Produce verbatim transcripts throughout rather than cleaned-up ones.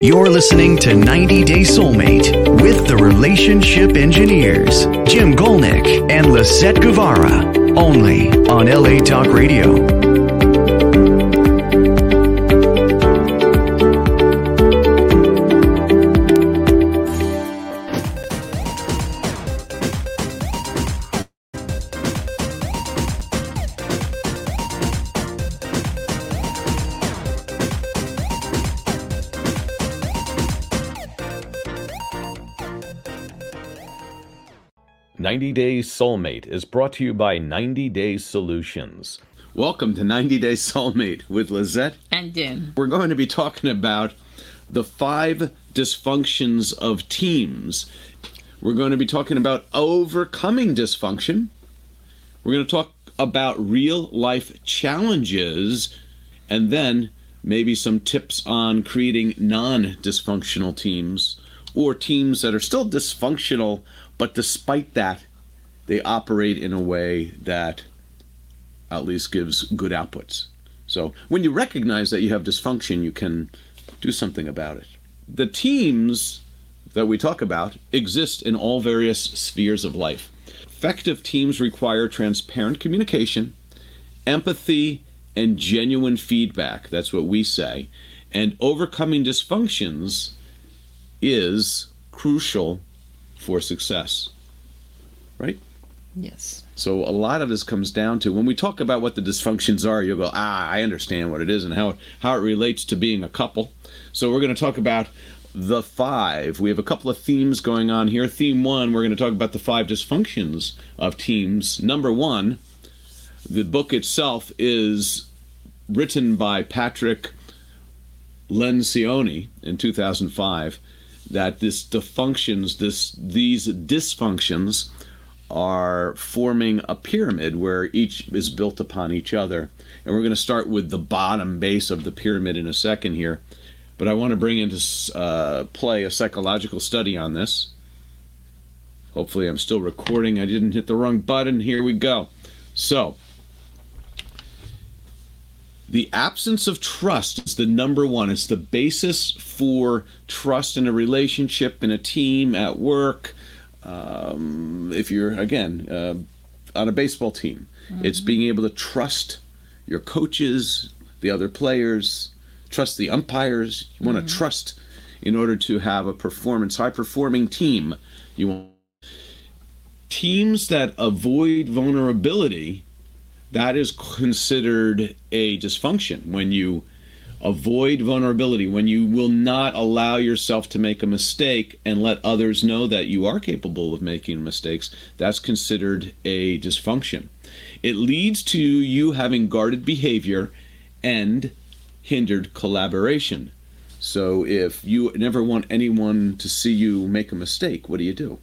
You're listening to ninety Day Soulmate with the Relationship Engineers, Jim Golnick and Lisette Guevara, only on L A Talk Radio. ninety Day Soulmate is brought to you by ninety Day Solutions. Welcome to ninety Day Soulmate with Lisette and Jim. We're going to be talking about the five dysfunctions of teams. We're going to be talking about overcoming dysfunction. We're going to talk about real life challenges, and then maybe some tips on creating non-dysfunctional teams, or teams that are still dysfunctional, but despite that, they operate in a way that at least gives good outputs. So when you recognize that you have dysfunction, you can do something about it. The teams that we talk about exist in all various spheres of life. Effective teams require transparent communication, empathy, and genuine feedback. That's what we say. And overcoming dysfunctions is crucial for success, right? Yes. So a lot of this comes down to, when we talk about what the dysfunctions are, you'll go, ah, I understand what it is and how, how it relates to being a couple. So we're going to talk about the five. We have a couple of themes going on here. Theme one, we're going to talk about the five dysfunctions of teams. Number one, the book itself is written by Patrick Lencioni in two thousand five. That this dysfunctions, this these dysfunctions are forming a pyramid where each is built upon each other. And we're going to start with the bottom base of the pyramid in a second here. But I want to bring into uh, play a psychological study on this. Hopefully I'm still recording. I didn't hit the wrong button. Here we go. So, the absence of trust is the number one. It's the basis for trust in a relationship, in a team, at work. Um, if you're, again, uh, on a baseball team, mm-hmm. It's being able to trust your coaches, the other players, trust the umpires. You want to mm-hmm. trust in order to have a performance, high-performing team. You want teams that avoid vulnerability. That is considered a dysfunction. When you avoid vulnerability, when you will not allow yourself to make a mistake and let others know that you are capable of making mistakes, that's considered a dysfunction. It leads to you having guarded behavior and hindered collaboration. So if you never want anyone to see you make a mistake, what do you do?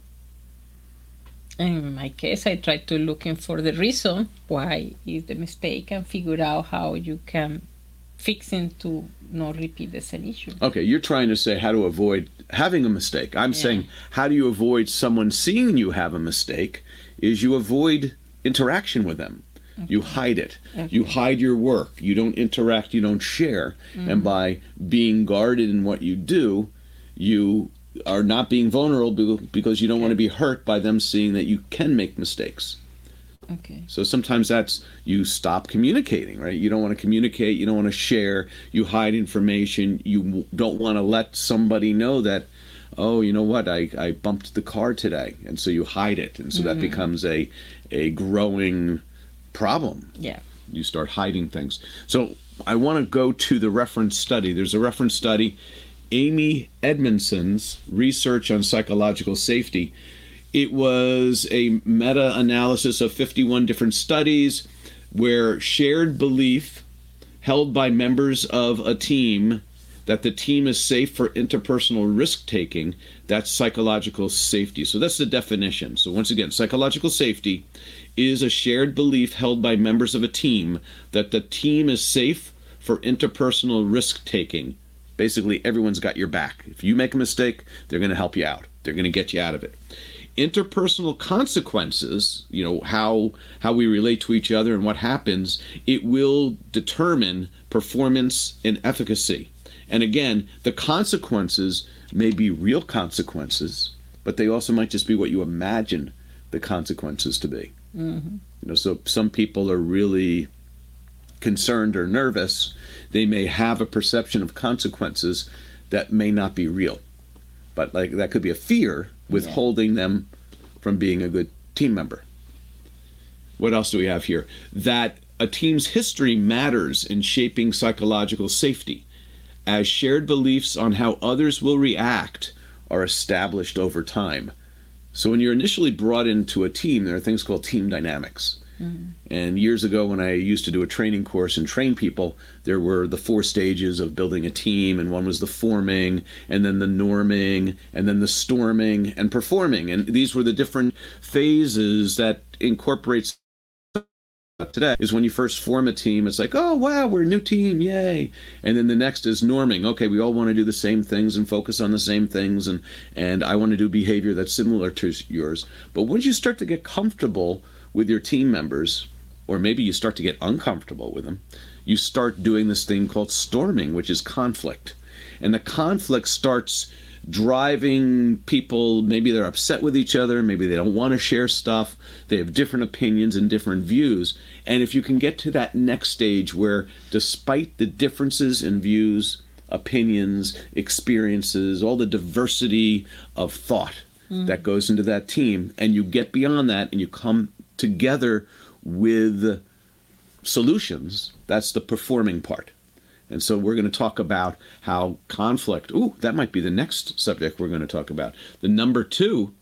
In my case, I try to looking for the reason why is the mistake and figure out how you can fix it to not repeat the same issue. Okay, you're trying to say how to avoid having a mistake. I'm yeah. saying how do you avoid someone seeing you have a mistake is you avoid interaction with them. Okay. You hide it. Okay. You hide your work. You don't interact. You don't share. Mm-hmm. And by being guarded in what you do, you are not being vulnerable because you don't want to be hurt by them seeing that you can make mistakes. Okay. So sometimes that's, you stop communicating, right? You don't want to communicate, you don't want to share, you hide information, you don't want to let somebody know that, oh, you know what, I, I bumped the car today, and so you hide it, and so mm-hmm. that becomes a, a growing problem. Yeah. You start hiding things. So I want to go to the reference study. There's a reference study, Amy Edmondson's research on psychological safety. It was a meta-analysis of fifty-one different studies where shared belief held by members of a team that the team is safe for interpersonal risk-taking, that's psychological safety. So that's the definition. So once again, psychological safety is a shared belief held by members of a team that the team is safe for interpersonal risk-taking. Basically, everyone's got your back. If you make a mistake, they're going to help you out. They're going to get you out of it. Interpersonal consequences, you know, how how we relate to each other and what happens, it will determine performance and efficacy. And again, the consequences may be real consequences, but they also might just be what you imagine the consequences to be. Mm-hmm. You know, so some people are really concerned or nervous. They may have a perception of consequences that may not be real, but like that could be a fear withholding yeah. them from being a good team member. What else do we have here? That a team's history matters in shaping psychological safety, as shared beliefs on how others will react are established over time. So when you're initially brought into a team, there are things called team dynamics. Mm-hmm. And years ago, when I used to do a training course and train people, there were the four stages of building a team, and one was the forming, and then the norming, and then the storming and performing. And these were the different phases that incorporates today. Is when you first form a team, it's like, oh, wow, we're a new team, yay. And then the next is norming. Okay, we all want to do the same things and focus on the same things, and, and I want to do behavior that's similar to yours. But once you start to get comfortable with your team members, or maybe you start to get uncomfortable with them, you start doing this thing called storming, which is conflict. And the conflict starts driving people, maybe they're upset with each other, maybe they don't want to share stuff, they have different opinions and different views. And if you can get to that next stage where, despite the differences in views, opinions, experiences, all the diversity of thought mm. that goes into that team, and you get beyond that and you come together with solutions, that's the performing part. And so we're going to talk about how conflict, ooh, that might be the next subject we're going to talk about. The number two,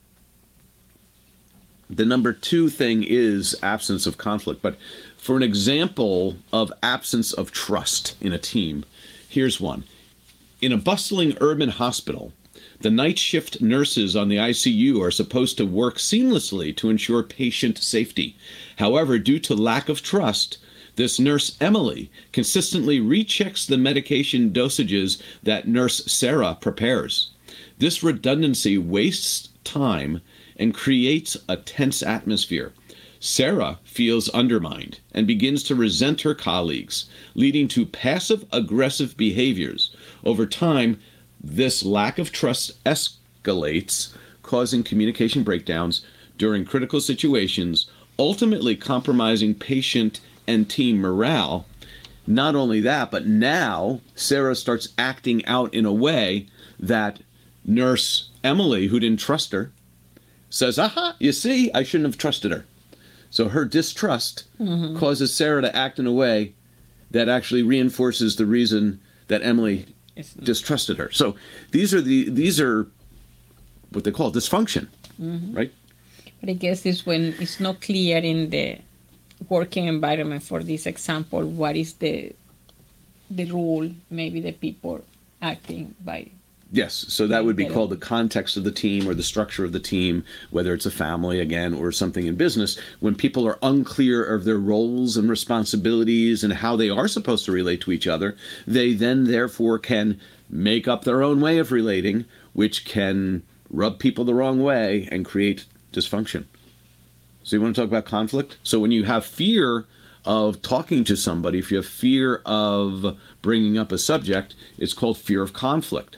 the number two thing is absence of conflict. But for an example of absence of trust in a team, here's one. In a bustling urban hospital, the night shift nurses on the I C U are supposed to work seamlessly to ensure patient safety. However, due to lack of trust, this nurse, Emily, consistently rechecks the medication dosages that nurse Sarah prepares. This redundancy wastes time and creates a tense atmosphere. Sarah feels undermined and begins to resent her colleagues, leading to passive-aggressive behaviors. Over time, this lack of trust escalates, causing communication breakdowns during critical situations, ultimately compromising patient and team morale. Not only that, but now Sarah starts acting out in a way that nurse Emily, who didn't trust her, says, aha, you see, I shouldn't have trusted her. So her distrust mm-hmm. causes Sarah to act in a way that actually reinforces the reason that Emily distrusted her. So these are the these are what they call dysfunction, mm-hmm. right? But I guess it's when it's not clear in the working environment, for this example, what is the the rule, maybe the people acting by. Yes, so that would be called the context of the team or the structure of the team, whether it's a family, again, or something in business. When people are unclear of their roles and responsibilities and how they are supposed to relate to each other, they then therefore can make up their own way of relating, which can rub people the wrong way and create dysfunction. So you want to talk about conflict? So when you have fear of talking to somebody, if you have fear of bringing up a subject, it's called fear of conflict.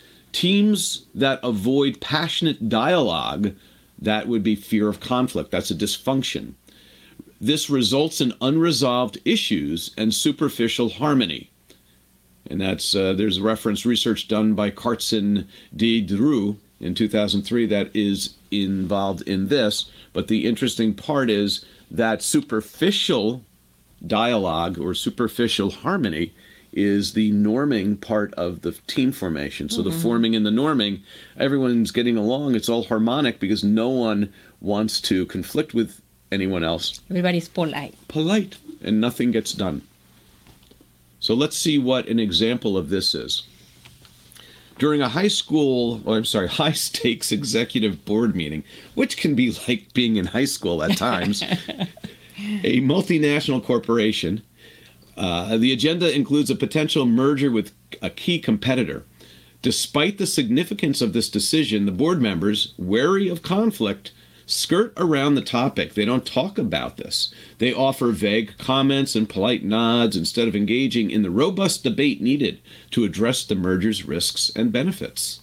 Teams that avoid passionate dialogue, that would be fear of conflict. That's a dysfunction. This results in unresolved issues and superficial harmony. And that's uh, there's reference research done by Carson D. Drew in two thousand three that is involved in this. But the interesting part is that superficial dialogue or superficial harmony is the norming part of the team formation. So mm-hmm. the forming and the norming, everyone's getting along. It's all harmonic because no one wants to conflict with anyone else. Everybody's polite. Polite, and nothing gets done. So let's see what an example of this is. During a high school, or I'm sorry, high stakes executive board meeting, which can be like being in high school at times, a multinational corporation. Uh, the agenda includes a potential merger with a key competitor. Despite the significance of this decision, the board members, wary of conflict, skirt around the topic. They don't talk about this. They offer vague comments and polite nods instead of engaging in the robust debate needed to address the merger's risks and benefits.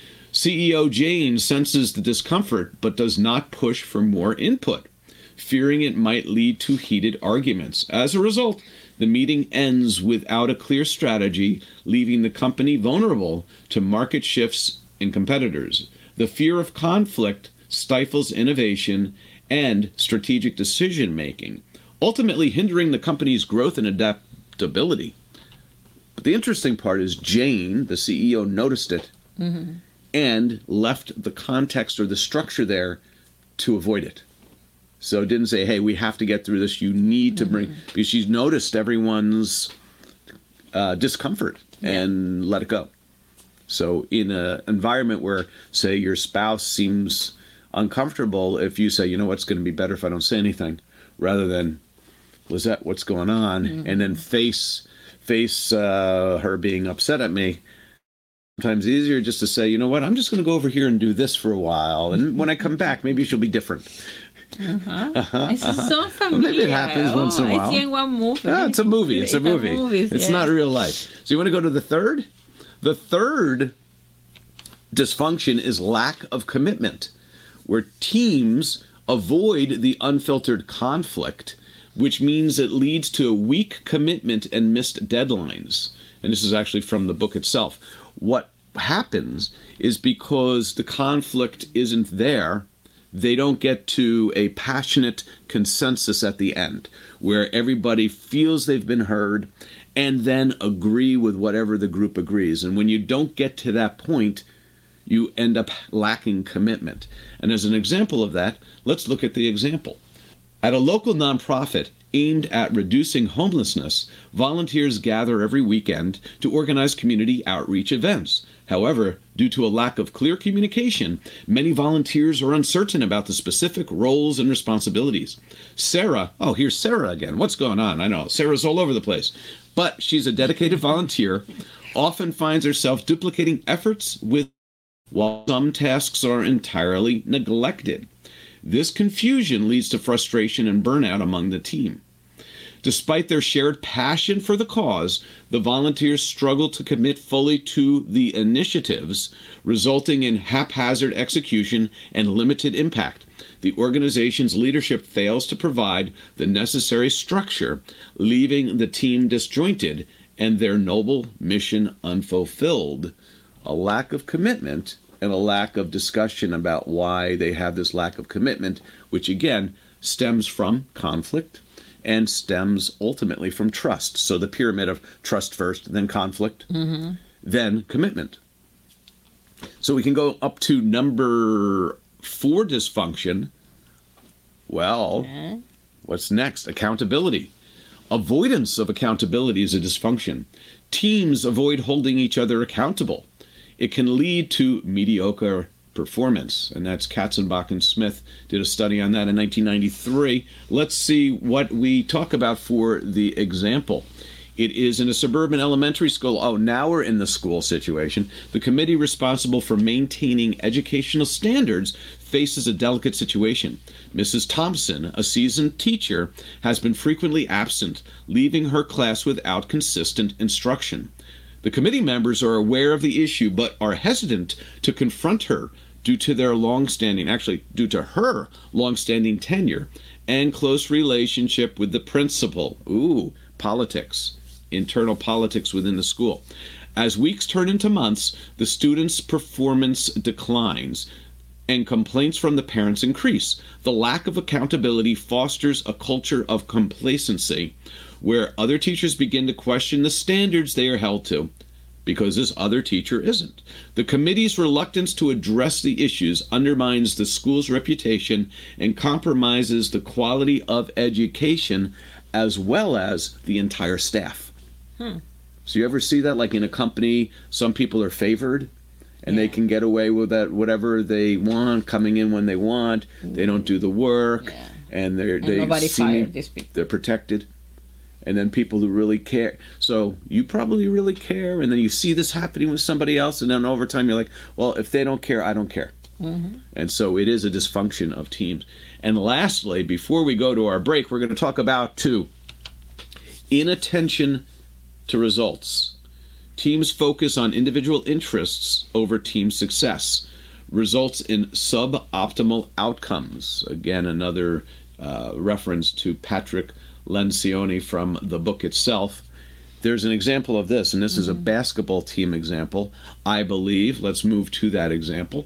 C E O Jane senses the discomfort but does not push for more input, fearing it might lead to heated arguments. As a result, the meeting ends without a clear strategy, leaving the company vulnerable to market shifts and competitors. The fear of conflict stifles innovation and strategic decision-making, ultimately hindering the company's growth and adaptability. But the interesting part is Jane, the C E O, noticed it mm-hmm. and left the context or the structure there to avoid it. So it didn't say, hey, we have to get through this. You need to bring, mm-hmm. because she's noticed everyone's uh, discomfort yeah. and let it go. So in an environment where, say, your spouse seems uncomfortable, if you say, you know what's going to be better if I don't say anything, rather than, Lizette, what's going on? Mm-hmm. And then face face uh, her being upset at me. Sometimes easier just to say, you know what, I'm just going to go over here and do this for a while. And when I come back, maybe she'll be different. Uh-huh. Uh-huh, It's uh-huh. so familiar. Well, maybe it happens oh, once in a while. I see in one movie. Yeah, it's a movie. It's a movie. Movies, It's yeah. not real life. So you want to go to the third? The third dysfunction is lack of commitment, where teams avoid the unfiltered conflict, which means it leads to a weak commitment and missed deadlines. And this is actually from the book itself. What happens is because the conflict isn't there, they don't get to a passionate consensus at the end, where everybody feels they've been heard and then agree with whatever the group agrees. And when you don't get to that point, you end up lacking commitment. And as an example of that, let's look at the example. At a local nonprofit aimed at reducing homelessness, volunteers gather every weekend to organize community outreach events. However, due to a lack of clear communication, many volunteers are uncertain about the specific roles and responsibilities. Sarah, oh, here's Sarah again. What's going on? I know, Sarah's all over the place. But she's a dedicated volunteer, often finds herself duplicating efforts with while some tasks are entirely neglected. This confusion leads to frustration and burnout among the team. Despite their shared passion for the cause, the volunteers struggle to commit fully to the initiatives, resulting in haphazard execution and limited impact. The organization's leadership fails to provide the necessary structure, leaving the team disjointed and their noble mission unfulfilled. A lack of commitment and a lack of discussion about why they have this lack of commitment, which again stems from conflict and stems ultimately from trust. So the pyramid of trust first, then conflict, mm-hmm. then commitment. So we can go up to number four dysfunction. Well, yeah. What's next? Accountability. Avoidance of accountability is a dysfunction. Teams avoid holding each other accountable. It can lead to mediocre performance, and that's Katzenbach and Smith did a study on that in nineteen ninety-three. Let's see what we talk about for the example. It is in a suburban elementary school. Oh, now we're in the school situation. The committee responsible for maintaining educational standards faces a delicate situation. Missus Thompson, a seasoned teacher, has been frequently absent, leaving her class without consistent instruction. The committee members are aware of the issue, but are hesitant to confront her due to their long-standing, actually due to her long-standing tenure and close relationship with the principal. Ooh, politics, internal politics within the school. As weeks turn into months, the students' performance declines and complaints from the parents increase. The lack of accountability fosters a culture of complacency, where other teachers begin to question the standards they are held to because this other teacher isn't. The committee's reluctance to address the issues undermines the school's reputation and compromises the quality of education as well as the entire staff. Hmm. So you ever see that, like in a company, some people are favored and yeah. they can get away with that whatever they want, coming in when they want, they don't do the work, yeah. and they're and they nobody seem, fired these people. They're protected. And then people who really care. So you probably really care, and then you see this happening with somebody else, and then over time you're like, well, if they don't care, I don't care. Mm-hmm. And so it is a dysfunction of teams. And lastly, before we go to our break, we're going to talk about, too, inattention to results. Teams focus on individual interests over team success, results in suboptimal outcomes. Again, another uh, reference to Patrick Lencioni from the book itself. There's an example of this, and this mm-hmm. is a basketball team example, I believe. Let's move to that example.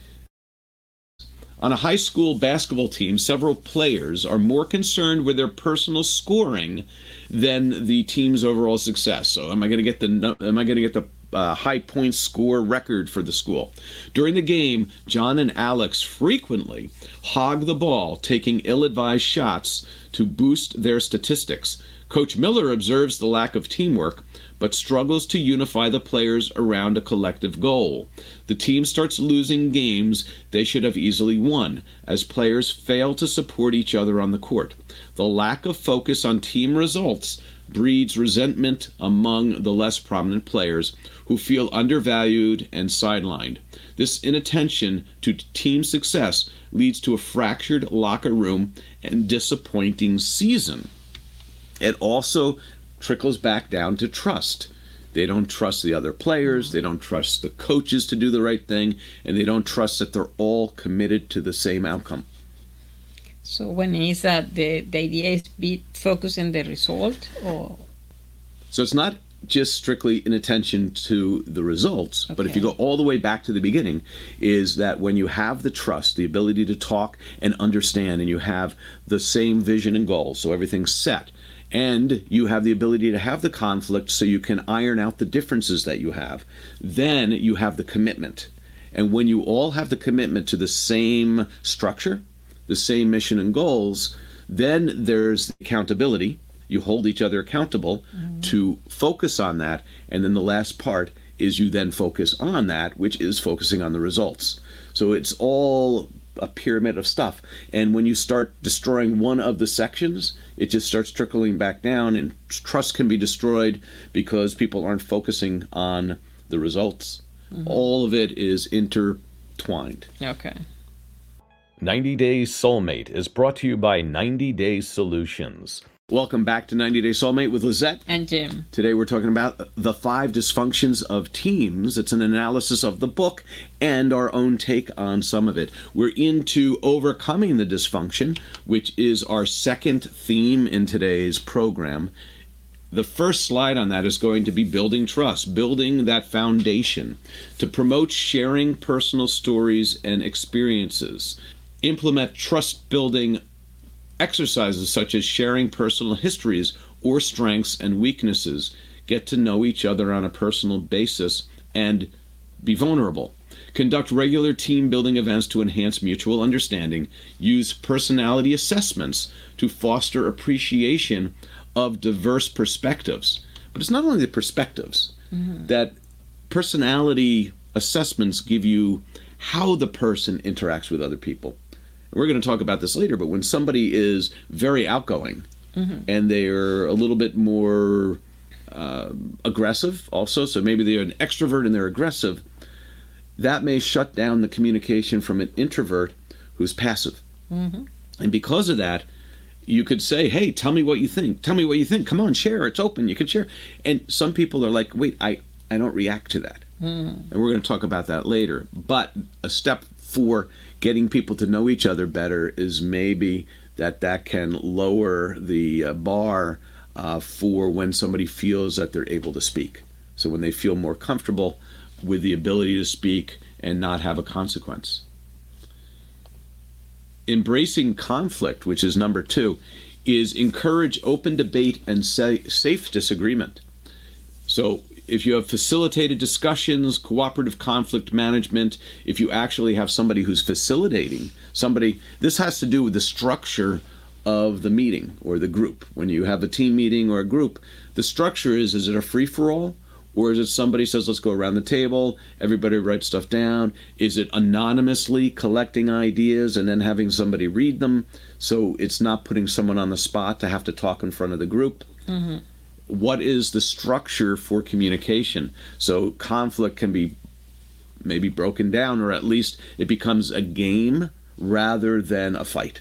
On a high school basketball team, several players are more concerned with their personal scoring than the team's overall success. So, am I going to get the am I going to get the uh, high point score record for the school? During the game, John and Alex frequently hog the ball, taking ill-advised shots to boost their statistics. Coach Miller observes the lack of teamwork, but struggles to unify the players around a collective goal. The team starts losing games they should have easily won, as players fail to support each other on the court. The lack of focus on team results breeds resentment among the less prominent players, who feel undervalued and sidelined. This inattention to team success leads to a fractured locker room and disappointing season. It also trickles back down to trust. They don't trust the other players, they don't trust the coaches to do the right thing, and they don't trust that they're all committed to the same outcome. So when is that the, the idea is be focused on the result? Or So it's not just strictly inattention to the results, okay. but if you go all the way back to the beginning, is that when you have the trust, the ability to talk and understand, and you have the same vision and goals, so everything's set, and you have the ability to have the conflict so you can iron out the differences that you have, then you have the commitment. And when you all have the commitment to the same structure, the same mission and goals, then there's the accountability. You hold each other accountable mm-hmm. to focus on that. And then the last part is you then focus on that, which is focusing on the results. So it's all a pyramid of stuff. And when you start destroying one of the sections, it just starts trickling back down, and trust can be destroyed because people aren't focusing on the results. Mm-hmm. All of it is intertwined. Okay. ninety Day Soulmate is brought to you by ninety Day Solutions. Welcome back to ninety Day Soulmate with Lisette. And Jim. Today we're talking about the five dysfunctions of teams. It's an analysis of the book and our own take on some of it. We're into overcoming the dysfunction, which is our second theme in today's program. The first slide on that is going to be building trust, building that foundation to promote sharing personal stories and experiences. Implement trust-building exercises such as sharing personal histories or strengths and weaknesses. Get to know each other on a personal basis and be vulnerable. Conduct regular team-building events to enhance mutual understanding. Use personality assessments to foster appreciation of diverse perspectives. But it's not only the perspectives. Mm-hmm. That personality assessments give you how the person interacts with other people. We're going to talk about this later, but when somebody is very outgoing mm-hmm. and they're a little bit more uh, aggressive also, so maybe they're an extrovert and they're aggressive, that may shut down the communication from an introvert who's passive. Mm-hmm. And because of that, you could say, hey, tell me what you think. Tell me what you think. Come on, share. It's open. You can share. And some people are like, wait, I, I don't react to that. Mm-hmm. And we're going to talk about that later. But a step for getting people to know each other better is maybe that that can lower the uh, bar uh, for when somebody feels that they're able to speak. So when they feel more comfortable with the ability to speak and not have a consequence. Embracing conflict, which is number two, is encourage open debate and sa- safe disagreement. So if you have facilitated discussions, cooperative conflict management, if you actually have somebody who's facilitating, somebody, this has to do with the structure of the meeting or the group. When you have a team meeting or a group, the structure is, is it a free-for-all? Or is it somebody says, let's go around the table, everybody writes stuff down? Is it anonymously collecting ideas and then having somebody read them? So it's not putting someone on the spot to have to talk in front of the group. Mm-hmm. What is the structure for communication? So conflict can be maybe broken down, or at least it becomes a game rather than a fight.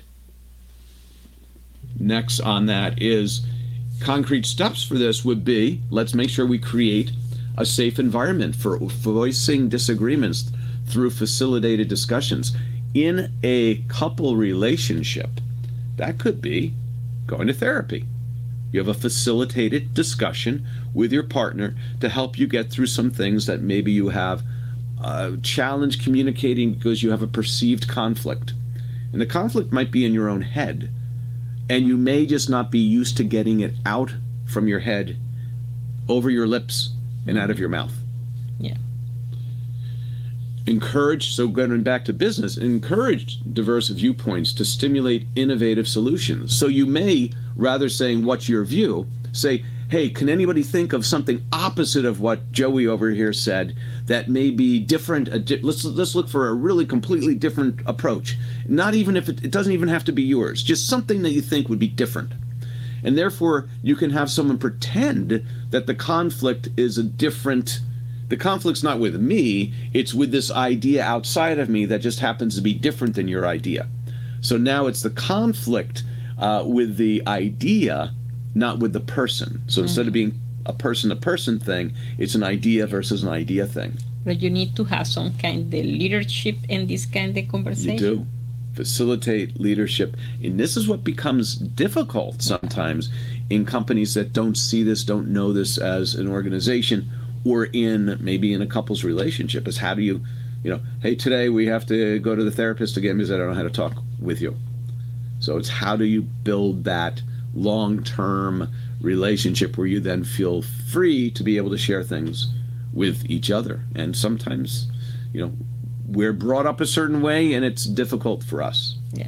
Next on that is concrete steps for this would be, let's make sure we create a safe environment for voicing disagreements through facilitated discussions. In a couple relationship, that could be going to therapy. You have a facilitated discussion with your partner to help you get through some things that maybe you have uh, challenge communicating because you have a perceived conflict. And the conflict might be in your own head, and you may just not be used to getting it out from your head, over your lips, and out of your mouth. Yeah. Encourage, so going back to business, encourage diverse viewpoints to stimulate innovative solutions. So you may, rather saying what's your view, say, hey, can anybody think of something opposite of what Joey over here said that may be different? A di- let's let's look for a really completely different approach. Not even if it, it doesn't even have to be yours, just something that you think would be different. And therefore, you can have someone pretend that the conflict is a different, the conflict's not with me, it's with this idea outside of me that just happens to be different than your idea. So now it's the conflict uh, with the idea, not with the person. So mm-hmm. instead of being a person-to-person thing, it's an idea versus an idea thing. But you need to have some kind of leadership in this kind of conversation. You do. Facilitate leadership. And this is what becomes difficult sometimes in companies that don't see this, don't know this as an organization, or in maybe in a couple's relationship, is how do you, you know, hey, today we have to go to the therapist again because I don't know how to talk with you. So it's how do you build that long-term relationship where you then feel free to be able to share things with each other. And sometimes, you know, we're brought up a certain way and it's difficult for us. Yeah.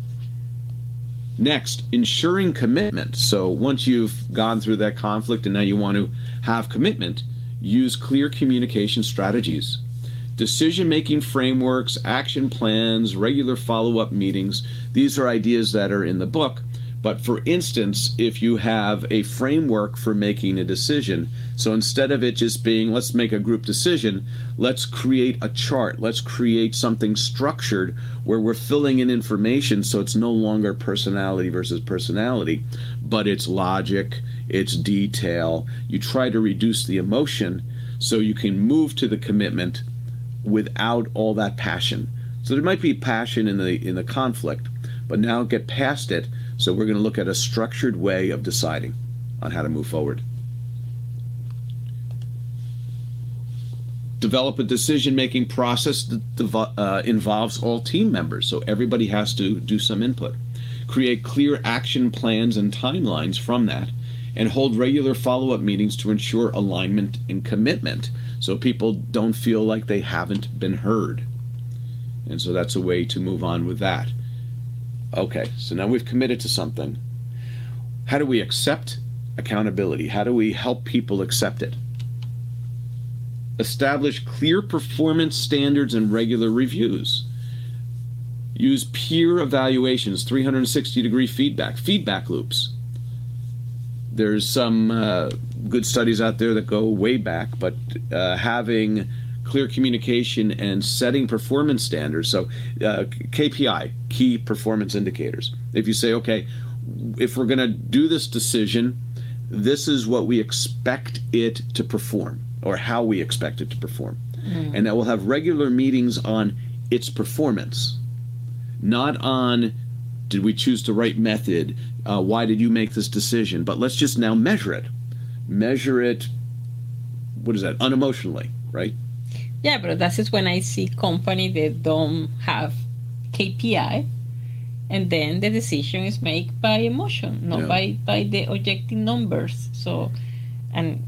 Next, ensuring commitment. So once you've gone through that conflict and now you want to have commitment, use clear communication strategies. Decision-making frameworks, action plans, regular follow-up meetings. These are ideas that are in the book. But for instance, if you have a framework for making a decision, so instead of it just being, let's make a group decision, let's create a chart. Let's create something structured where we're filling in information so it's no longer personality versus personality, but it's logic, it's detail. You try to reduce the emotion so you can move to the commitment without all that passion. So there might be passion in the in the conflict, but now get past it. So we're going to look at a structured way of deciding on how to move forward. Develop a decision-making process that uh, involves all team members, so everybody has to do some input. Create clear action plans and timelines from that, and hold regular follow-up meetings to ensure alignment and commitment, so people don't feel like they haven't been heard. And so that's a way to move on with that. Okay, so now we've committed to something. How do we accept accountability? How do we help people accept it? Establish clear performance standards and regular reviews. Use peer evaluations, three hundred sixty degree feedback, feedback loops. There's some uh, good studies out there that go way back, but uh, having clear communication and setting performance standards. So uh, K P I, key performance indicators. If you say, okay, if we're going to do this decision, this is what we expect it to perform, or how we expect it to perform. Mm. And that we'll have regular meetings on its performance, not on did we choose the right method, uh, why did you make this decision, but let's just now measure it. Measure it, what is that, unemotionally, right? Yeah, but that is when I see company that don't have K P I, and then the decision is made by emotion, not yeah. by, by the objective numbers. So, and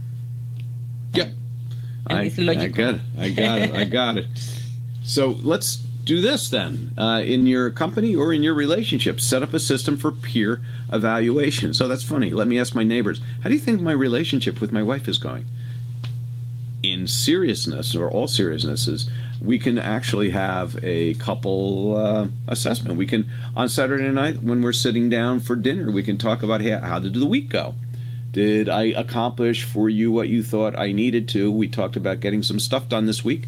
yeah, and I, it's logical. I got it. I got it. I got it. So let's do this then. Uh, in your company or in your relationship, set up a system for peer evaluation. So that's funny. Let me ask my neighbors, how do you think my relationship with my wife is going? In seriousness, or all seriousnesses, we can actually have a couple uh, assessment. We can, on Saturday night when we're sitting down for dinner, we can talk about, hey, how did the week go? Did I accomplish for you what you thought I needed to? We talked about getting some stuff done this week.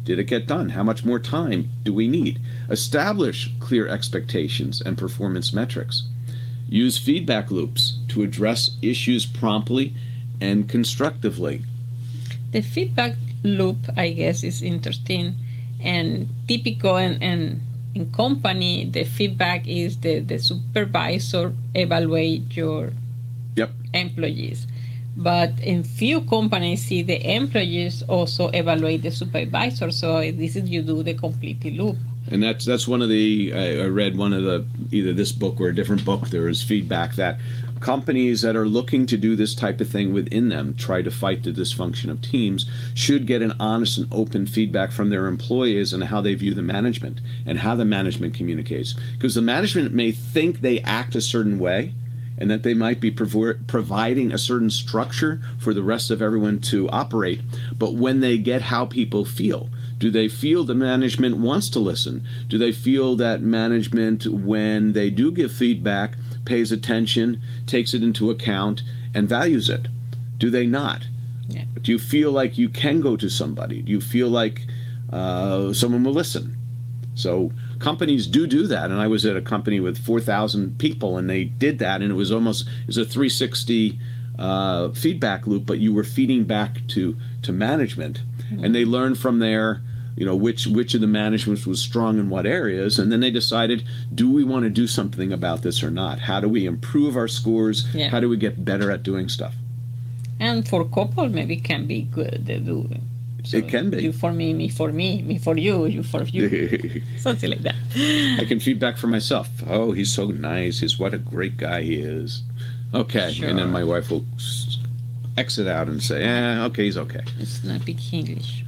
Did it get done? How much more time do we need? Establish clear expectations and performance metrics. Use feedback loops to address issues promptly and constructively. The feedback loop, I guess, is interesting and typical. And, and in company, the feedback is the, the supervisor evaluate your yep. employees. But in few companies, see the employees also evaluate the supervisor. So this is you do the complete loop. And that's that's one of the I, I read one of the either this book or a different book. There is feedback that companies that are looking to do this type of thing within them, try to fight the dysfunction of teams, should get an honest and open feedback from their employees on how they view the management and how the management communicates. Because the management may think they act a certain way, and that they might be prov- providing a certain structure for the rest of everyone to operate. But when they get how people feel, do they feel the management wants to listen? Do they feel that management, when they do give feedback, pays attention, takes it into account, and values it? Do they not? Yeah. Do you feel like you can go to somebody? Do you feel like uh, someone will listen? So companies do do that, and I was at a company with four thousand people, and they did that, and it was almost it was a three sixty uh, feedback loop, but you were feeding back to to management, mm-hmm. and they learned from there, you know, which which of the management was strong in what areas, and then they decided, do we want to do something about this or not? How do we improve our scores? Yeah. How do we get better at doing stuff? And for couple, maybe can be good. They do. So it can be. You for me, me for me, me for you, you for you. Something like that. I can feedback for myself. Oh, he's so nice. He's what a great guy he is. Okay. Sure. And then my wife will exit out and say, eh, okay, he's okay. It's not big English.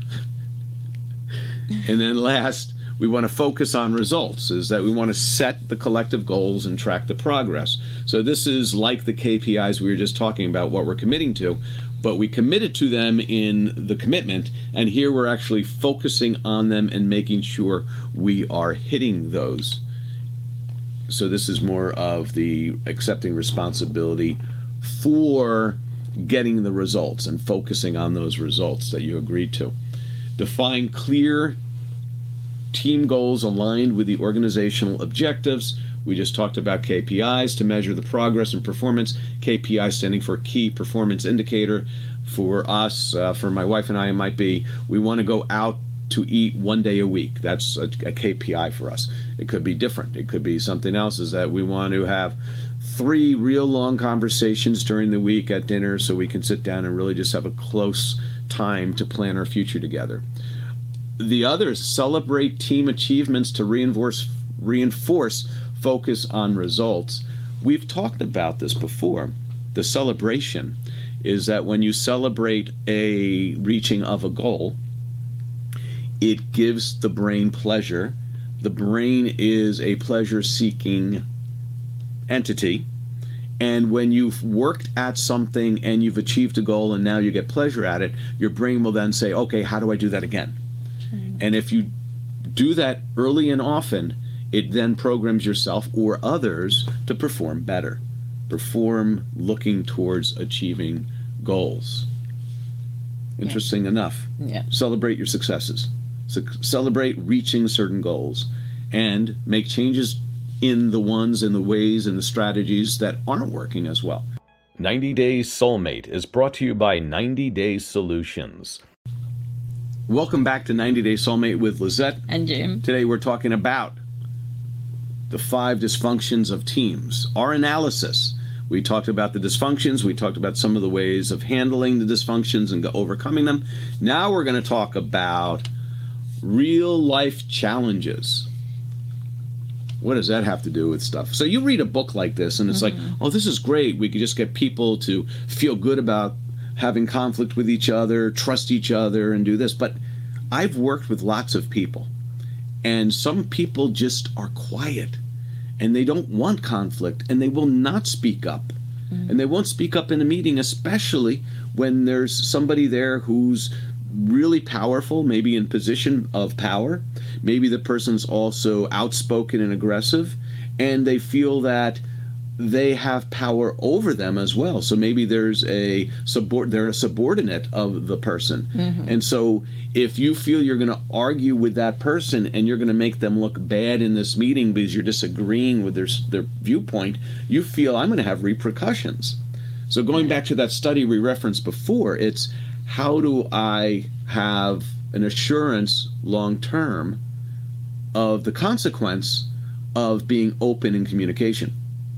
And then last, we want to focus on results, is that we want to set the collective goals and track the progress. So this is like the K P Is we were just talking about, what we're committing to. But we committed to them in the commitment, and here we're actually focusing on them and making sure we are hitting those. So this is more of the accepting responsibility for getting the results and focusing on those results that you agreed to. Define clear team goals aligned with the organizational objectives. We just talked about K P Is to measure the progress and performance. K P I standing for Key Performance Indicator. For us, uh, for my wife and I, it might be we want to go out to eat one day a week. That's a, a K P I for us. It could be different. It could be something else, is that we want to have three real long conversations during the week at dinner so we can sit down and really just have a close time to plan our future together. The others, celebrate team achievements to reinforce reinforce focus on results. We've talked about this before. The celebration is that when you celebrate a reaching of a goal, it gives the brain pleasure. The brain is a pleasure-seeking entity. And when you've worked at something and you've achieved a goal and now you get pleasure at it, your brain will then say, okay, how do I do that again? Mm-hmm. And if you do that early and often, it then programs yourself or others to perform better, perform looking towards achieving goals. Interesting yeah. enough. Yeah. Celebrate your successes. So celebrate reaching certain goals and make changes in the ones and the ways and the strategies that aren't working as well. ninety Days Soulmate is brought to you by ninety Days Solutions. Welcome back to ninety Days Soulmate with Lizette. And Jim. Today we're talking about the five dysfunctions of teams. Our analysis. We talked about the dysfunctions. We talked about some of the ways of handling the dysfunctions and overcoming them. Now we're going to talk about real life challenges. What does that have to do with stuff? So you read a book like this and it's mm-hmm. like, oh, this is great. We could just get people to feel good about having conflict with each other, trust each other, and do this. But I've worked with lots of people. And some people just are quiet and they don't want conflict and they will not speak up. Mm-hmm. And they won't speak up in a meeting, especially when there's somebody there who's really powerful, maybe in position of power. Maybe the person's also outspoken and aggressive, and they feel that they have power over them as well. So maybe there's a subord- they're a subordinate of the person. Mm-hmm. And so if you feel you're going to argue with that person and you're going to make them look bad in this meeting because you're disagreeing with their their viewpoint, you feel I'm going to have repercussions. So going back to that study we referenced before, it's how do I have an assurance long term of the consequence of being open in communication?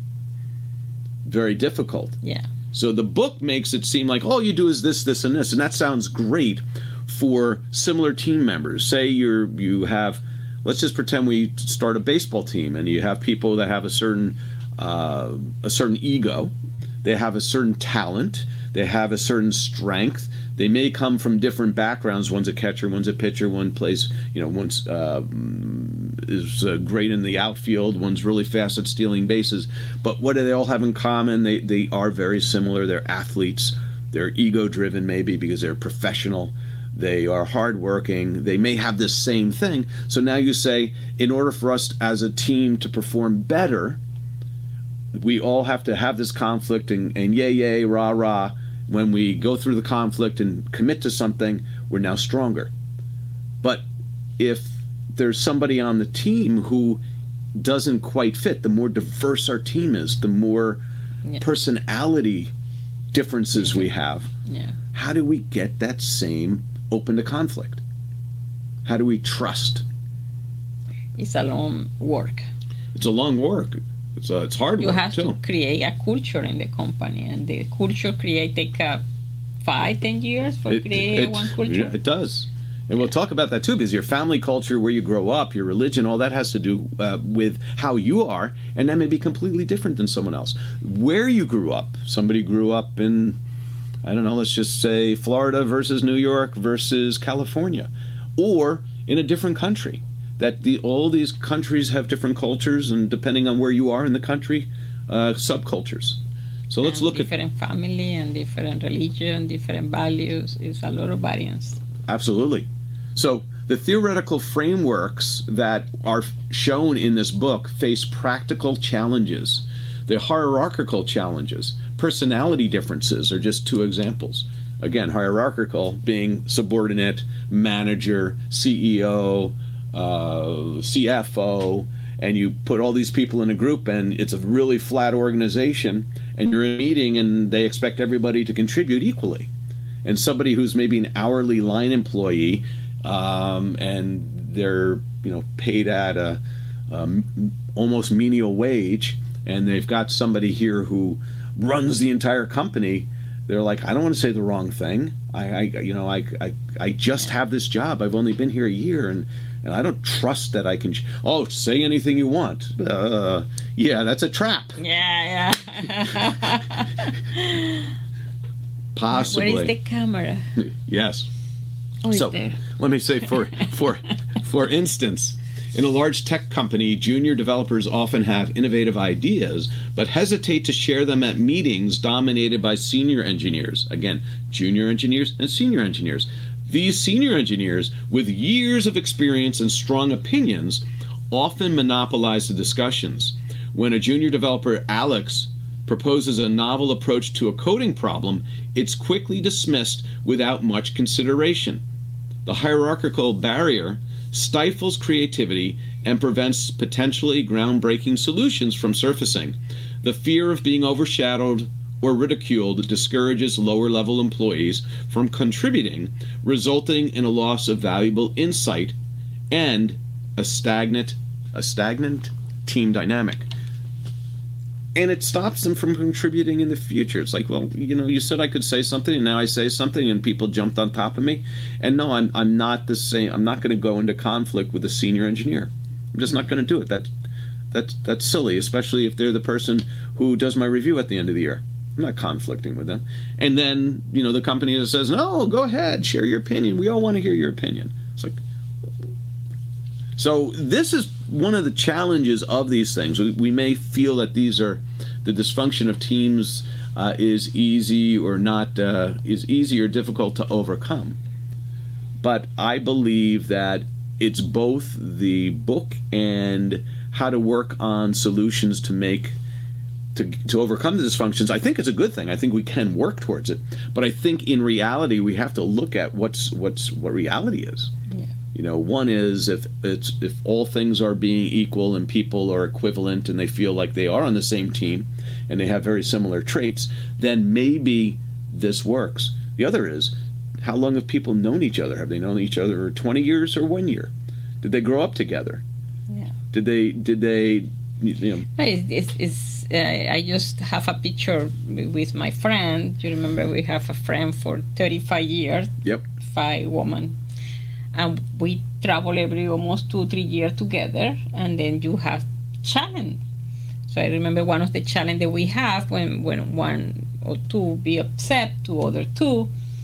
Very difficult. Yeah. So the book makes it seem like all you do is this, this, and this, and that sounds great for similar team members. Say you're you have, let's just pretend we start a baseball team, and you have people that have a certain uh, a certain ego, they have a certain talent, they have a certain strength. They may come from different backgrounds. One's a catcher, one's a pitcher, one plays, you know, one's uh, is uh, great in the outfield, one's really fast at stealing bases. But what do they all have in common? They they are very similar. They're athletes. They're ego-driven maybe because they're professional. They are hardworking. They may have this same thing. So now you say, in order for us as a team to perform better, we all have to have this conflict and, and yay, yay, rah, rah. When we go through the conflict and commit to something, we're now stronger. But if there's somebody on the team who doesn't quite fit, the more diverse our team is, the more yeah. personality differences we have, yeah. how do we get that same open to conflict? How do we trust? It's a long work. It's a long work. It's, uh, it's hard you work, have too. to create a culture in the company, and the culture create take uh, five, ten years for it, creating it, one culture. Yeah, it does. And we'll talk about that too, because your family culture, where you grow up, your religion, all that has to do uh, with how you are, and that may be completely different than someone else. Where you grew up, somebody grew up in, I don't know, let's just say Florida versus New York versus California, or in a different country. That the all these countries have different cultures, and depending on where you are in the country, uh, subcultures. So let's and look different at different family and different religion, different values. It's a lot of variance. Absolutely. So the theoretical frameworks that are shown in this book face practical challenges. The hierarchical challenges, personality differences are just two examples. Again, hierarchical being subordinate, manager, C E O, uh, C F O, and you put all these people in a group and it's a really flat organization, and you're in a meeting and they expect everybody to contribute equally. And somebody who's maybe an hourly line employee um, and they're you know paid at a, a almost menial wage, and they've got somebody here who runs the entire company, they're like, I don't want to say the wrong thing. I, I you know I, I I just have this job. I've only been here a year, and and I don't trust that I can. Sh- oh, say anything you want. Uh, yeah, that's a trap. Yeah, yeah. Possibly. Where is the camera? Yes. Oh, so there. let me say, for for for instance, in a large tech company, junior developers often have innovative ideas, but hesitate to share them at meetings dominated by senior engineers. Again, junior engineers and senior engineers. These senior engineers, with years of experience and strong opinions, often monopolize the discussions. When a junior developer, Alex, proposes a novel approach to a coding problem, it's quickly dismissed without much consideration. The hierarchical barrier stifles creativity and prevents potentially groundbreaking solutions from surfacing. The fear of being overshadowed or ridiculed discourages lower-level employees from contributing, resulting in a loss of valuable insight and a stagnant, a stagnant team dynamic. And it stops them from contributing in the future. It's like, well, you know, you said I could say something, and now I say something, and people jumped on top of me. And no, I'm I'm not the same. I'm not going to go into conflict with a senior engineer. I'm just not going to do it. That that's that's silly, especially if they're the person who does my review at the end of the year. I'm not conflicting with them. And then, you know, the company that says, no, go ahead, share your opinion. We all want to hear your opinion. It's like, so this is one of the challenges of these things. We, we may feel that these are, the dysfunction of teams uh, is easy or not, uh, is easy or difficult to overcome. But I believe that it's both the book and how to work on solutions to make to to overcome the dysfunctions, I think it's a good thing. I think we can work towards it. But I think in reality, we have to look at what's what's what reality is. Yeah. You know, one is if it's if all things are being equal and people are equivalent and they feel like they are on the same team and they have very similar traits, then maybe this works. The other is, how long have people known each other? Have they known each other for twenty years or one year? Did they grow up together? Yeah. Did they did they you know? It's, it's, it's uh, I just have a picture with my friend. You remember we have a friend for thirty-five years. Yep. Five women. And we travel every almost two, three years together, and then you have challenge. So I remember one of the challenge that we have when, when one or two be upset to other two,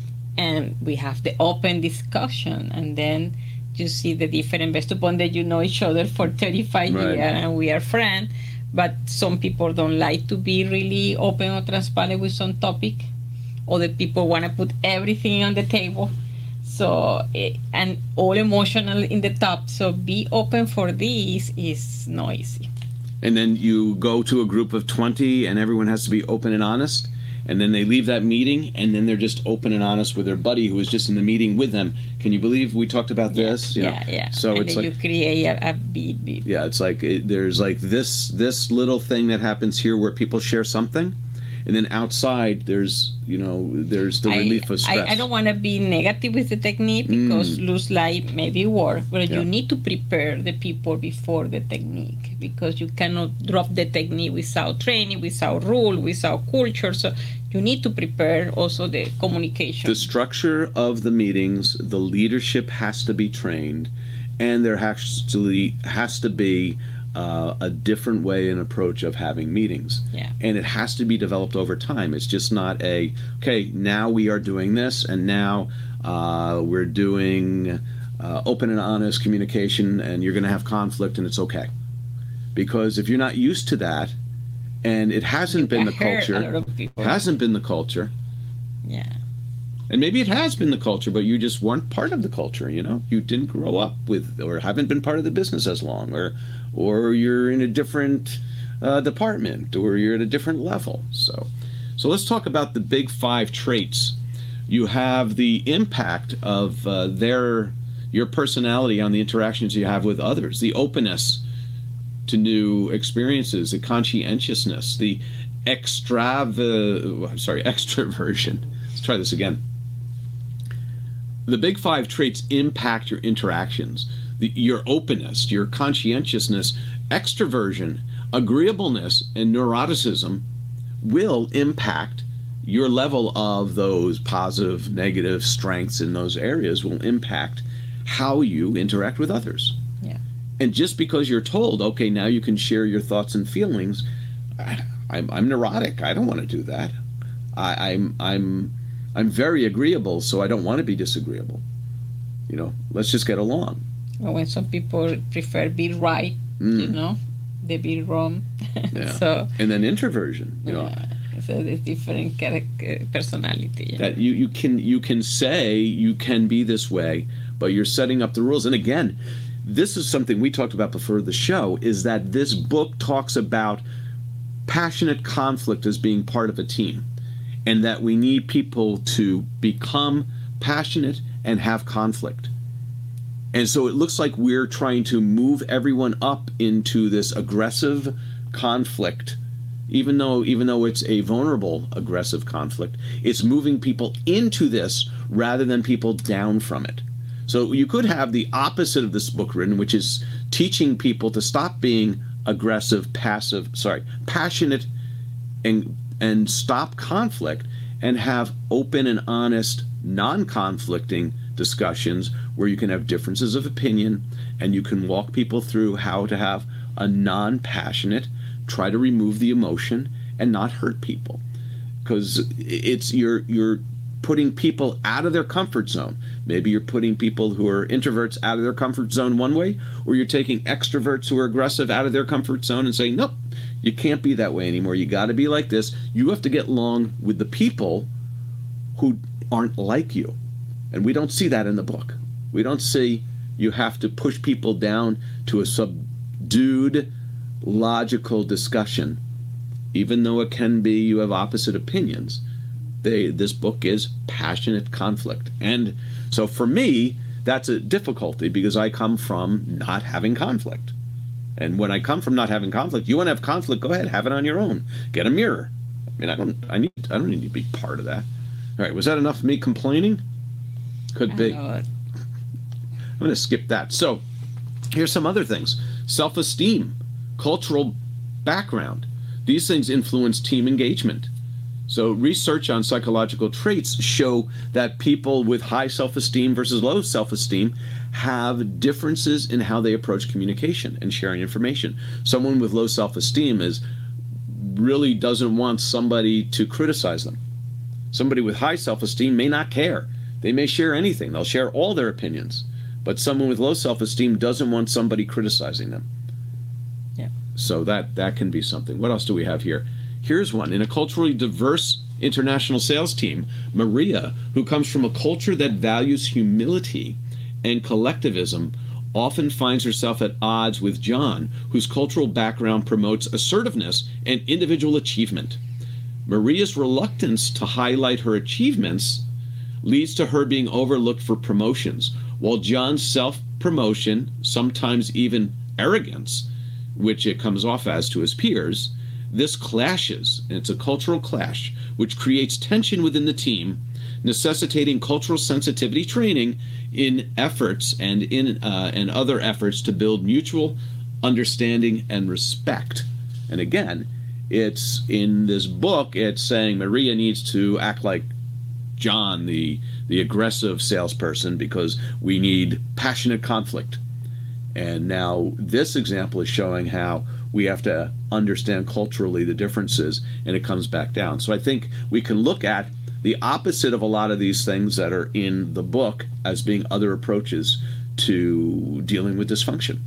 and we have the open discussion, and then you see the different based upon that you know each other for thirty-five right. years and we are friends, but some people don't like to be really open or transparent with some topic. Other people want to put everything on the table. So, and all emotional in the top. So be open for this is not easy. And then you go to a group of twenty and everyone has to be open and honest. And then they leave that meeting and then they're just open and honest with their buddy who was just in the meeting with them. Can you believe we talked about yeah, this? You yeah, know? yeah. So and it's then like you create a, a beat, beat. Yeah, it's like it, there's like this this little thing that happens here where people share something. And then outside, there's, you know, there's the relief I, of stress. I, I don't want to be negative with the technique because Mm. lose light maybe work, but Yeah. you need to prepare the people before the technique because you cannot drop the technique without training, without rule, without culture. So you need to prepare also the communication. The structure of the meetings, the leadership has to be trained, and there has to, has to be uh, a different way and approach of having meetings. Yeah. And it has to be developed over time. It's just not a, okay, now we are doing this, and now uh, we're doing uh, open and honest communication, and you're going to have conflict, and it's okay. Because if you're not used to that, and it hasn't been the culture, hasn't been the culture, yeah. and maybe it has been the culture, but you just weren't part of the culture, you know? You didn't grow up with, or haven't been part of the business as long, or or you're in a different uh, department, or you're at a different level. So, so let's talk about the big five traits. You have the impact of uh, their, your personality on the interactions you have with others, the openness to new experiences, the conscientiousness, the extrav, I'm sorry, extroversion. Let's try this again. The big five traits impact your interactions. The, your openness, your conscientiousness, extroversion, agreeableness, and neuroticism will impact your level of those positive, negative strengths in those areas will impact how you interact with others. Yeah. And just because you're told, okay, now you can share your thoughts and feelings, I, I'm, I'm neurotic. I don't want to do that. I, I'm, I'm, I'm very agreeable, so I don't want to be disagreeable. You know, let's just get along. Or when some people prefer be right, Mm. you know, they be wrong. Yeah. So And then introversion, you know, yeah, so it's different character, personality. Yeah. that you, you can you can say you can be this way, but you're setting up the rules. And again, this is something we talked about before the show, is that this book talks about passionate conflict as being part of a team, and that we need people to become passionate and have conflict. And so it looks like we're trying to move everyone up into this aggressive conflict, even though even though it's a vulnerable aggressive conflict. It's moving people into this rather than people down from it. So you could have the opposite of this book written, which is teaching people to stop being aggressive, passive, sorry, passionate, and and stop conflict, and have open and honest, non-conflicting discussions where you can have differences of opinion and you can walk people through how to have a non-passionate, try to remove the emotion and not hurt people. Because it's you're you're putting people out of their comfort zone. Maybe you're putting people who are introverts out of their comfort zone one way, or you're taking extroverts who are aggressive out of their comfort zone and saying, nope, you can't be that way anymore. You got to be like this. You have to get along with the people who aren't like you. And we don't see that in the book. We don't see you have to push people down to a subdued, logical discussion even though it can be you have opposite opinions, they, this book is passionate conflict. And so for me, that's a difficulty because I come from not having conflict. And when I come from not having conflict, you want to have conflict, go ahead, have it on your own. Get a mirror. I mean, I don't I need I don't need to be part of that. All right, was that enough of me complaining? Could be. I'm going to skip that. So, here's some other things. Self-esteem, cultural background. These things influence team engagement. So research on psychological traits show that people with high self-esteem versus low self-esteem have differences in how they approach communication and sharing information. Someone with low self-esteem is really doesn't want somebody to criticize them. Somebody with high self-esteem may not care. They may share anything. They'll share all their opinions. But someone with low self-esteem doesn't want somebody criticizing them. Yeah. So that, that can be something. What else do we have here? Here's one. In a culturally diverse international sales team, Maria, who comes from a culture that values humility and collectivism, often finds herself at odds with John, whose cultural background promotes assertiveness and individual achievement. Maria's reluctance to highlight her achievements leads to her being overlooked for promotions, while John's self-promotion, sometimes even arrogance, which it comes off as to his peers, this clashes, and it's a cultural clash, which creates tension within the team, necessitating cultural sensitivity training in efforts and in uh, and other efforts to build mutual understanding and respect. And again, it's in this book, it's saying Maria needs to act like John, the the aggressive salesperson, because we need passionate conflict. And now this example is showing how we have to understand culturally the differences, and it comes back down. So I think we can look at the opposite of a lot of these things that are in the book as being other approaches to dealing with dysfunction.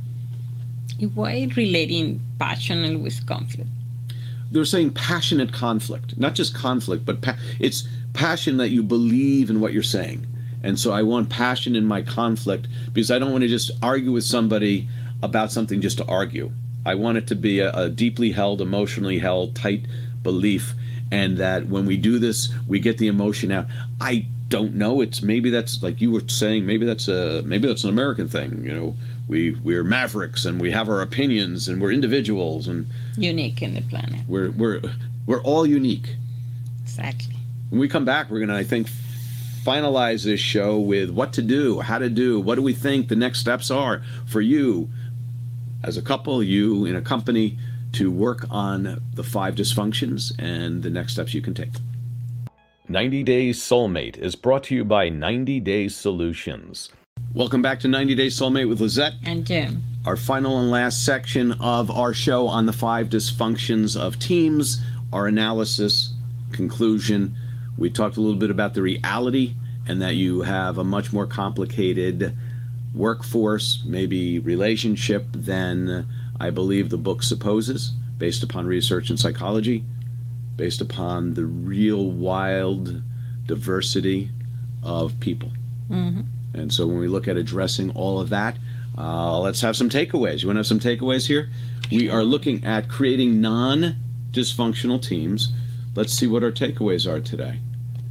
Why relating passion with conflict? They're saying passionate conflict, not just conflict, but pa- it's passion that you believe in what you're saying. And so I want passion in my conflict because I don't want to just argue with somebody about something just to argue. I want it to be a, a deeply held, emotionally held, tight belief, and that when we do this, we get the emotion out. I don't know. It's maybe that's like you were saying. Maybe that's a maybe that's an American thing. You know, we we're mavericks and we have our opinions and we're individuals and unique in the planet. We're we're we're all unique. Exactly. When we come back, we're gonna, I think, finalize this show with what to do, how to do, what do we think the next steps are for you as a couple, you in a company, to work on the five dysfunctions and the next steps you can take. ninety Days Soulmate is brought to you by ninety Days Solutions. Welcome back to ninety Days Soulmate with Lizette. And Jim. Our final and last section of our show on the five dysfunctions of teams, our analysis, conclusion. We talked a little bit about the reality and that you have a much more complicated workforce, maybe relationship, than I believe the book supposes, based upon research in psychology, based upon the real wild diversity of people. Mm-hmm. And so when we look at addressing all of that, uh, let's have some takeaways. You want to have some takeaways here? We are looking at creating non-dysfunctional teams. Let's see what our takeaways are today.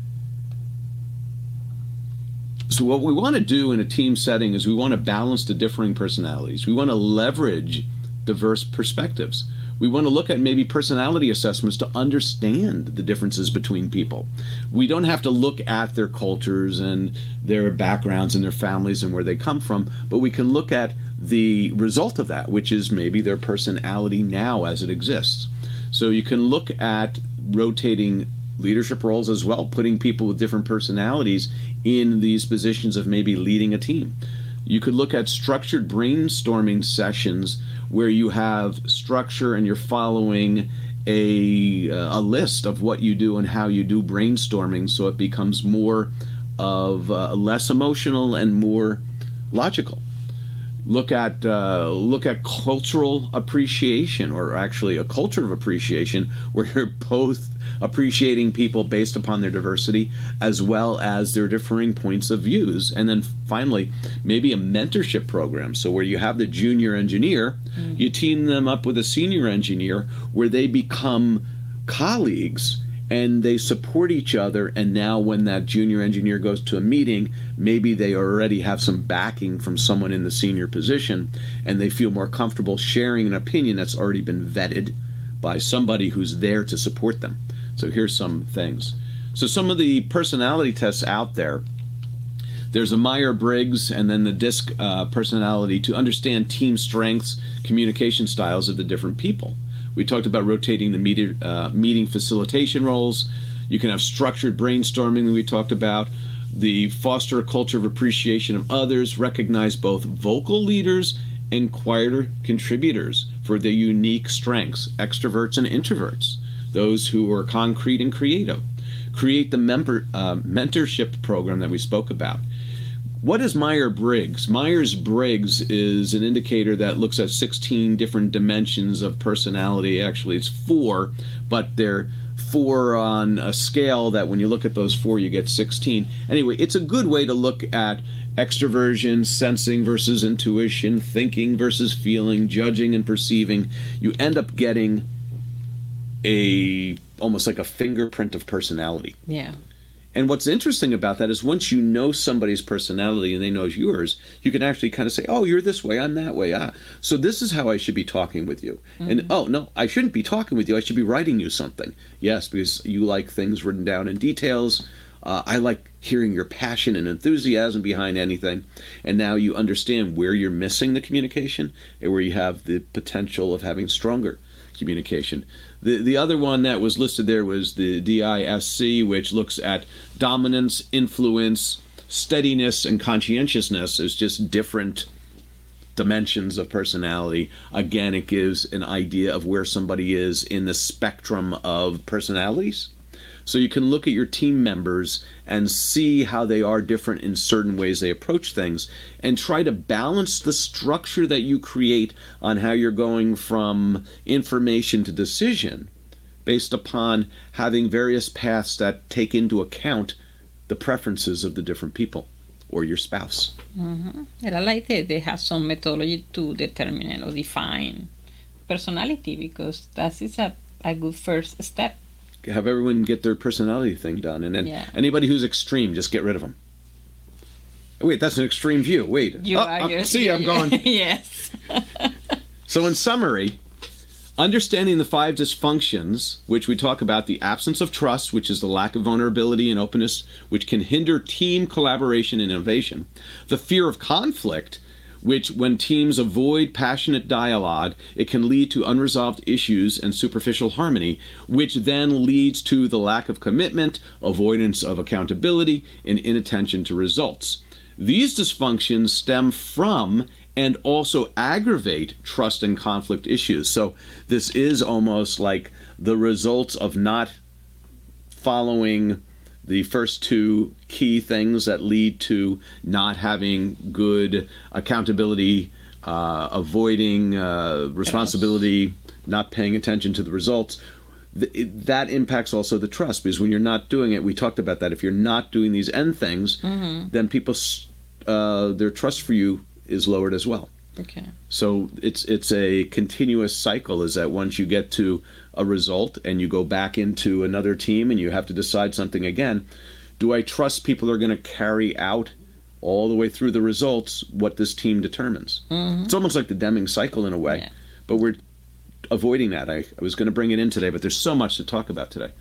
So what we want to do in a team setting is we want to balance the differing personalities. We want to leverage diverse perspectives. We want to look at maybe personality assessments to understand the differences between people. We don't have to look at their cultures and their backgrounds and their families and where they come from, but we can look at the result of that, which is maybe their personality now as it exists. So you can look at rotating leadership roles as well, putting people with different personalities in these positions of maybe leading a team. You could look at structured brainstorming sessions where you have structure and you're following a, a list of what you do and how you do brainstorming, so it becomes more of uh, less emotional and more logical. Look at uh, look at cultural appreciation, or actually a culture of appreciation, where you're both appreciating people based upon their diversity as well as their differing points of views. And then finally, maybe a mentorship program. So where you have the junior engineer, mm-hmm. you team them up with a senior engineer where they become colleagues and they support each other. And now when that junior engineer goes to a meeting, maybe they already have some backing from someone in the senior position, and they feel more comfortable sharing an opinion that's already been vetted by somebody who's there to support them. So here's some things. So some of the personality tests out there, there's a Myers-Briggs and then the DISC uh, personality to understand team strengths, communication styles of the different people. We talked about rotating the meeting, uh, meeting facilitation roles. You can have structured brainstorming that we talked about. The foster a culture of appreciation of others, recognize both vocal leaders and quieter contributors for their unique strengths, extroverts and introverts, those who are concrete and creative. Create the member, uh, mentorship program that we spoke about. What is Myers-Briggs? Myers-Briggs is an indicator that looks at sixteen different dimensions of personality. Actually, it's four, but they're four on a scale that when you look at those four, you get sixteen. Anyway, it's a good way to look at extroversion, sensing versus intuition, thinking versus feeling, judging and perceiving. You end up getting a almost like a fingerprint of personality. Yeah. And what's interesting about that is once you know somebody's personality and they know yours, you can actually kind of say, oh, you're this way, I'm that way. Ah, so this is how I should be talking with you. Mm-hmm. And, oh, no, I shouldn't be talking with you. I should be writing you something. Yes, because you like things written down in details. Uh, I like hearing your passion and enthusiasm behind anything. And now you understand where you're missing the communication and where you have the potential of having stronger communication. The the other one that was listed there was the D I S C, which looks at dominance, influence, steadiness, and conscientiousness as just different dimensions of personality. Again, it gives an idea of where somebody is in the spectrum of personalities. So you can look at your team members and see how they are different in certain ways they approach things and try to balance the structure that you create on how you're going from information to decision based upon having various paths that take into account the preferences of the different people or your spouse. Mm-hmm. And I like that they have some methodology to determine or define personality, because that is a, a good first step. Have everyone get their personality thing done, and then yeah. anybody who's extreme, just get rid of them. Wait, that's an extreme view. Wait, you oh, are, oh, see, I'm going. Yes. So in summary, understanding the five dysfunctions, which we talk about: the absence of trust, which is the lack of vulnerability and openness, which can hinder team collaboration and innovation; the fear of conflict, which when teams avoid passionate dialogue, it can lead to unresolved issues and superficial harmony, which then leads to the lack of commitment, avoidance of accountability, and inattention to results. These dysfunctions stem from and also aggravate trust and conflict issues. So this is almost like the results of not following the first two key things that lead to not having good accountability, uh, avoiding uh, responsibility, not paying attention to the results. Th- it, that impacts also the trust, because when you're not doing it, we talked about that, if you're not doing these end things, mm-hmm. then people, uh, their trust for you is lowered as well. Okay. So it's it's a continuous cycle, is that once you get to a result and you go back into another team and you have to decide something again, do I trust people are going to carry out all the way through the results what this team determines? Mm-hmm. It's almost like the Deming cycle in a way, yeah. but we're avoiding that. I, I was going to bring it in today, but there's so much to talk about today.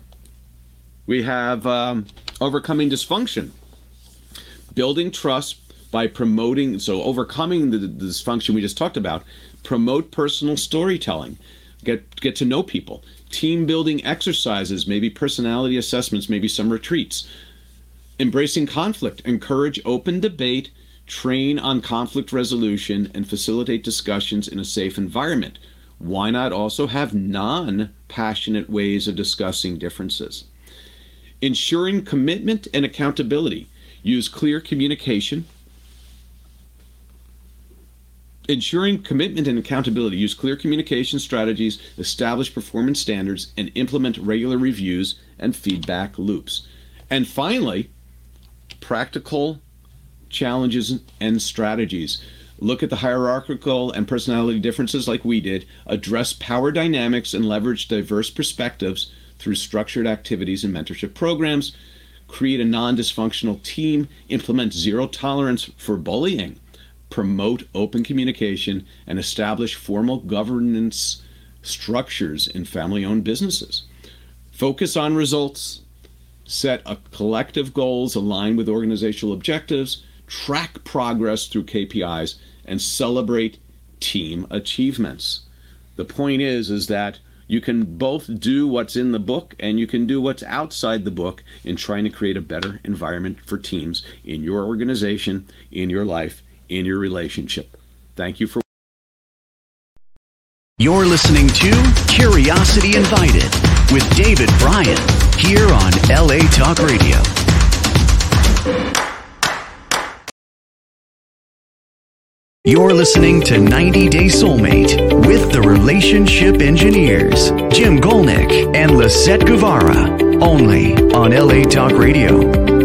We have um, overcoming dysfunction, building trust by promoting, so overcoming the, the dysfunction we just talked about, promote personal storytelling, get get to know people, team building exercises, maybe personality assessments, maybe some retreats, embracing conflict, encourage open debate, train on conflict resolution, and facilitate discussions in a safe environment. Why not also have non-passionate ways of discussing differences? Ensuring commitment and accountability, use clear communication, ensuring commitment and accountability. Use clear communication strategies, establish performance standards, and implement regular reviews and feedback loops. And finally, practical challenges and strategies. Look at the hierarchical and personality differences like we did, address power dynamics and leverage diverse perspectives through structured activities and mentorship programs, create a non-dysfunctional team, implement zero tolerance for bullying, promote open communication, and establish formal governance structures in family-owned businesses. Focus on results, set a collective goals aligned with organizational objectives, track progress through K P Is, and celebrate team achievements. The point is, is that you can both do what's in the book and you can do what's outside the book in trying to create a better environment for teams in your organization, in your life, in your relationship. Thank you for. You're listening to Curiosity Invited with David Bryan here on L A Talk Radio. You're listening to ninety day Soulmate with the Relationship Engineers, Jim Golnick and Lisette Guevara, only on L A Talk Radio.